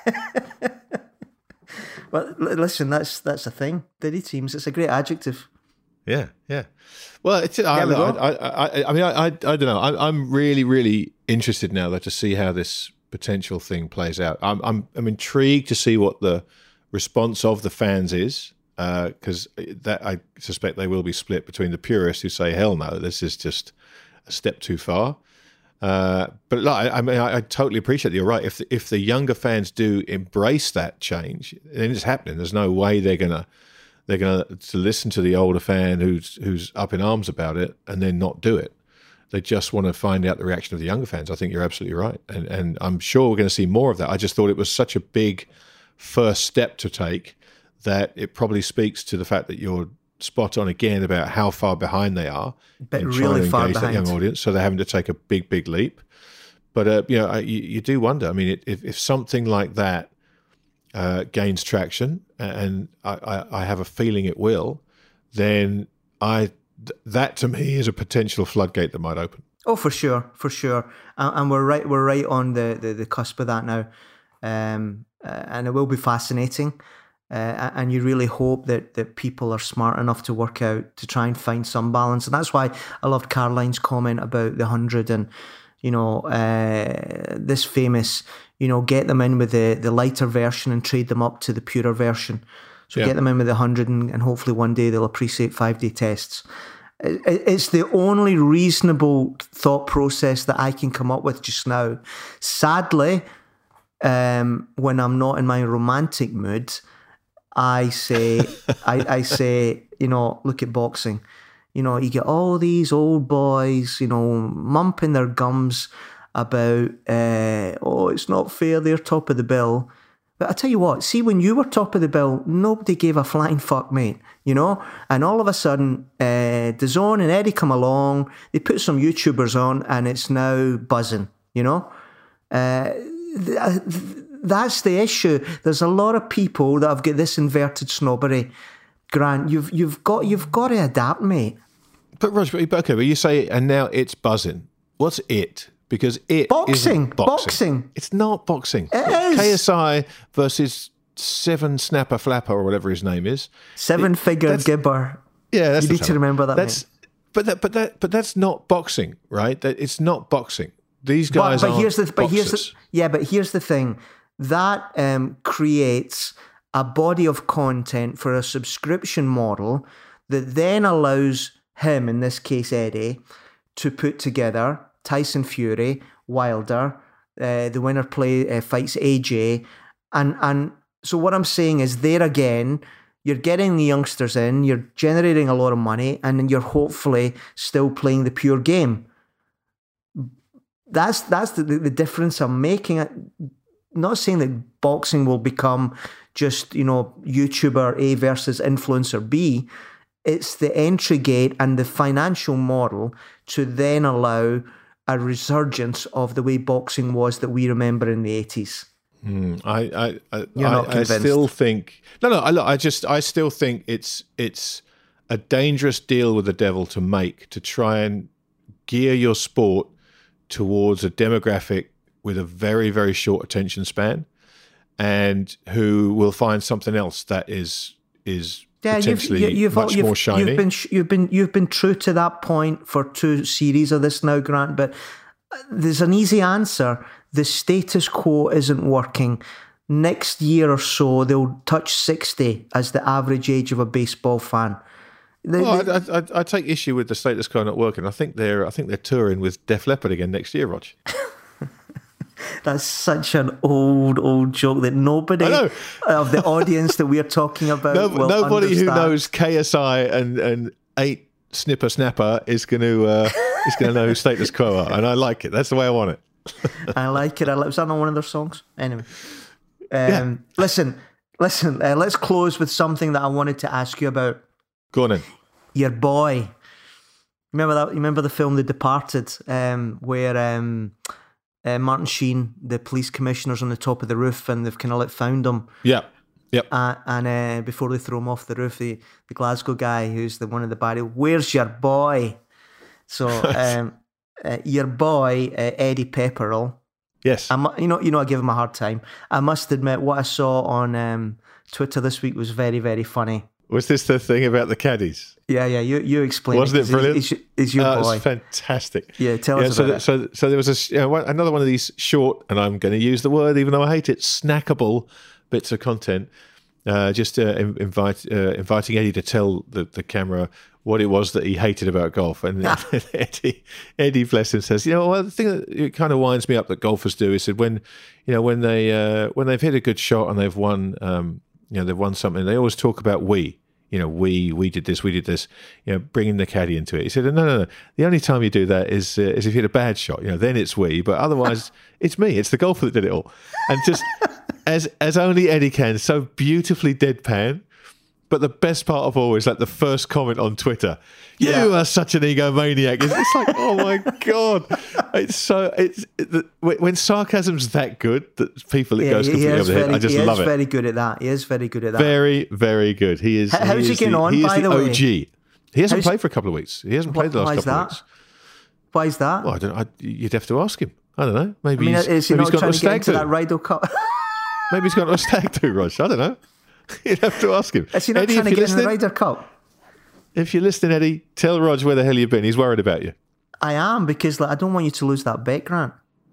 S2: Well, listen, that's a thing. Diddy teams, it's a great adjective.
S1: Yeah. Well, I mean, I don't know. I'm really, really interested now though to see how this potential thing plays out. I'm intrigued to see what the response of the fans is, because that I suspect they will be split between the purists who say, "Hell no, this is just a step too far." But I totally appreciate that. You're right. If the younger fans do embrace that change, then it's happening. There's no way they're gonna to listen to the older fan who's up in arms about it and then not do it. They just want to find out the reaction of the younger fans. I think you're absolutely right, and I'm sure we're going to see more of that. I just thought it was such a big first step to take that it probably speaks to the fact that you're spot on again about how far behind they are in trying to engage that young audience. So they're having to take a big leap. But you know, you do wonder. I mean, if something like that gains traction, and I have a feeling it will, then that to me is a potential floodgate that might open. Oh, for sure, and we're right on the cusp of that now, and it will be fascinating. And you really hope that people are smart enough to work out to try and find some balance, and that's why I loved Caroline's comment about the 100 and, you know, this famous, you know, get them in with the lighter version and trade them up to the purer version. So get them in with the 100 and hopefully one day they'll appreciate 5-day tests. It's the only reasonable thought process that I can come up with just now. Sadly, when I'm not in my romantic mood, I say, you know, look at boxing. You know, you get all these old boys, you know, mumping their gums about, it's not fair, they're top of the bill. But I tell you what, see, when you were top of the bill, nobody gave a flying fuck, mate, you know? And all of a sudden, DAZN and Eddie come along, they put some YouTubers on, and it's now buzzing, you know? That's the issue. There's a lot of people that have got this inverted snobbery. Grant, you've got to adapt, mate. But Roger, okay, but you say, and now it's buzzing. What's it? Because it isn't boxing. It's not boxing. It is. KSI versus Seven Snapper Flapper or whatever his name is. Seven-figure Gibber. Yeah, that's you need to remember that. That's name. But that's not boxing, right? It's not boxing. These guys are boxers. But here's the thing. That creates a body of content for a subscription model that then allows him, in this case Eddie, to put together Tyson Fury, Wilder, the winner fights AJ, and so what I'm saying is there again, you're getting the youngsters in, you're generating a lot of money, and then you're hopefully still playing the pure game. That's the difference I'm making.
S2: not saying that boxing will become just, YouTuber A versus influencer B. It's the entry gate and the financial model to then allow a resurgence of the way boxing was that we remember in the 80s.
S1: You're not convinced? I still think I still think it's a dangerous deal with the devil to make, to try and gear your sport towards a demographic with a very, very short attention span, and who will find something else that is potentially much more shiny.
S2: You've been true to that point for 2 series of this now, Grant. But there's an easy answer. The status quo isn't working. Next year or so, they'll touch 60 as the average age of a baseball fan.
S1: I take issue with the status quo not working. I think they're touring with Def Leppard again next year, Rog.
S2: That's such an old joke that nobody of the audience that we're talking about will
S1: nobody
S2: understand.
S1: Who knows KSI and 8 Snipper Snapper is going to know who status quo are, and I like it. That's the way I want it.
S2: I like it. Was that not one of their songs? Anyway, listen. Let's close with something that I wanted to ask you about.
S1: Go on in.
S2: Your boy. Remember that? You remember the film The Departed, where Martin Sheen, the police commissioner's on the top of the roof, and they've kind of found him.
S1: Yeah. Yep.
S2: And before they throw him off the roof, the Glasgow guy who's one of the Barry, where's your boy? So your boy Eddie Pepperell.
S1: Yes.
S2: I give him a hard time. I must admit, what I saw on Twitter this week was very, very funny.
S1: Was this the thing about the caddies?
S2: Yeah. You explain.
S1: Wasn't it brilliant?
S2: It's your boy.
S1: It was fantastic.
S2: Yeah, tell us about it.
S1: So there was another one of these short, and I'm going to use the word, even though I hate it, snackable bits of content. Just inviting Eddie to tell the camera what it was that he hated about golf, and Eddie, bless him, says, the thing that it kind of winds me up that golfers do, he said, when they've hit a good shot and they've won. They've won something. They always talk about we did this, bringing the caddy into it. He said, no. The only time you do that is if you hit a bad shot. Then it's we, but otherwise it's me. It's the golfer that did it all. And just as only Eddie can, so beautifully deadpan. But the best part of all is the first comment on Twitter. You are such an egomaniac. It's like, oh my God. When sarcasm's that good that people it goes completely over the head. I just love it.
S2: He is very good at that.
S1: Very, very good. He is.
S2: How's he getting on, by the way?
S1: OG. He hasn't played for a couple of weeks. He hasn't played the last couple of weeks.
S2: Why is that?
S1: Well, you'd have to ask him. I don't know. Maybe
S2: is he not trying to get into that Ryder Cup?
S1: Maybe he's got a stag do, Rog. I don't know. You'd have to ask him.
S2: Is he not
S1: Eddie,
S2: trying to get in the Ryder Cup?
S1: If you're listening, Eddie, tell Rog where the hell you've been. He's worried about you.
S2: I am, because I don't want you to lose that bet, Grant.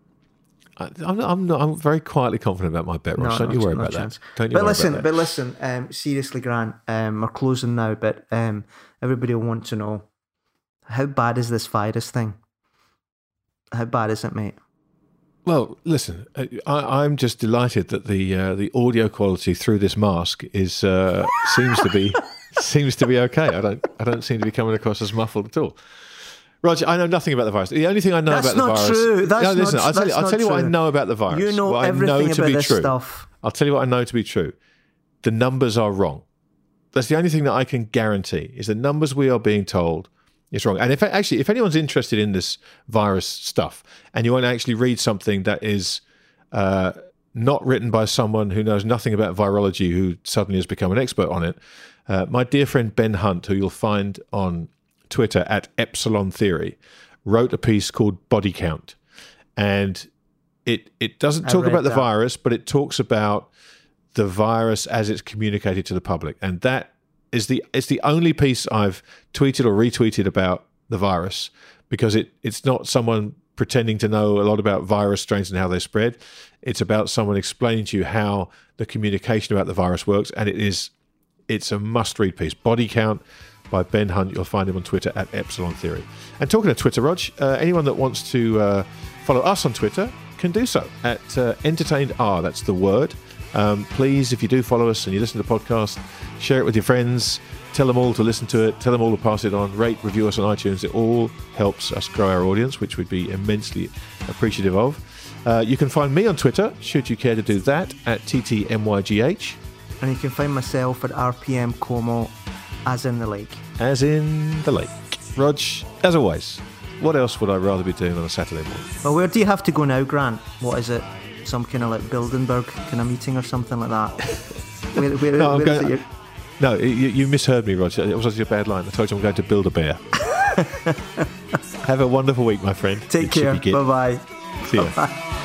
S1: I'm very quietly confident about my bet, Rog. Don't you worry about that.
S2: But listen, seriously, Grant, we're closing now, but everybody will want to know, how bad is this virus thing? How bad is it, mate?
S1: Well, listen, I'm just delighted that the audio quality through this mask is seems to be okay. I don't seem to be coming across as muffled at all. Roger, I know nothing about the virus. The only thing I know about the virus...
S2: True. That's not true.
S1: I'll tell you what I know about the virus.
S2: You know everything about this stuff.
S1: I'll tell you what I know to be true. The numbers are wrong. That's the only thing that I can guarantee, is the numbers we are being told is wrong. And if anyone's interested in this virus stuff, and you want to actually read something that is not written by someone who knows nothing about virology, who suddenly has become an expert on it, my dear friend Ben Hunt, who you'll find on Twitter at Epsilon Theory, wrote a piece called Body Count. And it doesn't talk about the virus, but it talks about the virus as it's communicated to the public. And that is it's the only piece I've tweeted or retweeted about the virus, because it's not someone pretending to know a lot about virus strains and how they spread. It's about someone explaining to you how the communication about the virus works. And it's a must-read piece. Body Count by Ben Hunt. You'll find him on Twitter at Epsilon Theory. And talking of Twitter, Rog, anyone that wants to follow us on Twitter can do so at EntertainedR. That's the word. Please, if you do follow us and you listen to the podcast, share it with your friends. Tell them all to listen to it. Tell them all to pass it on. Rate, review us on iTunes. It all helps us grow our audience, which we'd be immensely appreciative of. You can find me on Twitter, should you care to do that, at TTMYGH.
S2: And you can find myself at RPM Como, as in the lake.
S1: As in the lake. Rog, as always, what else would I rather be doing on a Saturday morning?
S2: Well, where do you have to go now, Grant? What is it? Some kind of like Bilderberg kind of meeting or something like that?
S1: No, you misheard me, Rog. It was actually a bad line. I told you I'm going to build a bear. Have a wonderful week, my friend.
S2: Take care. Bye-bye.
S1: See ya.
S2: Bye-bye.